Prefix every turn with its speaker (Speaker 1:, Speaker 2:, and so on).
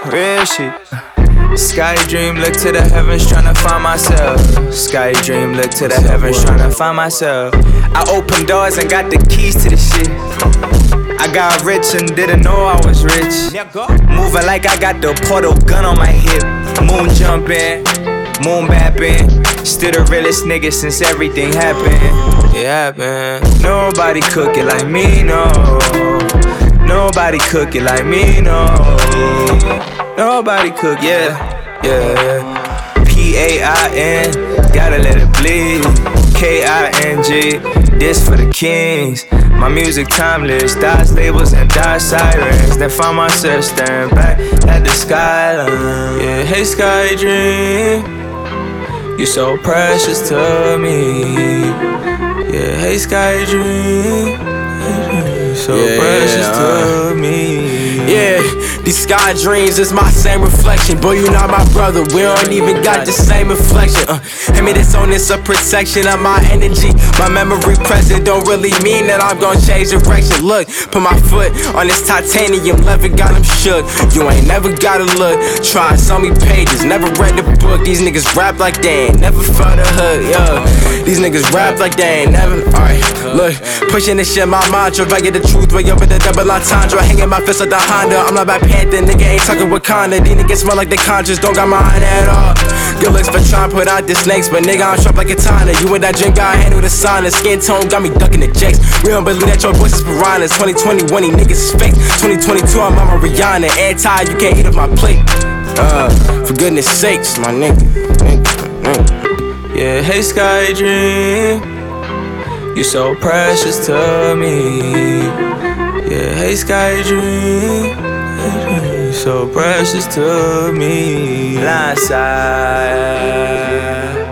Speaker 1: Real shit. Sky dream, look to the heavens, tryna find myself. Sky dream, look to the heavens, tryna find myself. I opened doors and got the keys to the shit. I got rich and didn't know I was rich. Moving like I got the portal gun on my hip. Moon jumping, moon bapping. Still the realest nigga since everything happened. It happened. Nobody cook it like me, no. Nobody cook it like me, no. Nobody cook, yeah. P-A-I-N, gotta let it bleed. K-I-N-G, this for the kings. My music timeless, dodge labels and dodge sirens. Then find myself staring back at the skyline. Yeah, hey Sky Dream, you so precious to me. Yeah, hey Sky Dream, so precious to me.
Speaker 2: Yeah, these sky dreams is my same reflection. Boy, you not my brother, we don't even got the same inflection. Hand me this on this, a protection of my energy. My memory present don't really mean that I'm gon' change direction. Look, put my foot on this titanium leather, got him shook. You ain't never gotta look, try so many pages, never read the book. These niggas rap like they ain't never felt the hood, yeah. These niggas rap like they ain't never, alright, look, pushing this shit, my mantra. If I get the truth, way up in the double entendre. Hanging my fist at the Honda, I'm not Black Panther, nigga ain't talking Wakanda. These niggas smell like they conscious, don't got mine at all. Good looks for trying to put out the snakes, but nigga I'm sharp like a tana. You and that drink, I handle the sauna. Skin tone got me ducking the jakes. We don't believe that your voice is piranhas. 2021, these niggas is fake. 2022, I'm on my Rihanna. Anti, you can't eat off my plate. For goodness sakes, my nigga.
Speaker 1: Yeah, hey Sky Dream, you so precious to me. Yeah, hey Sky Dream, you so precious to me. Blindside.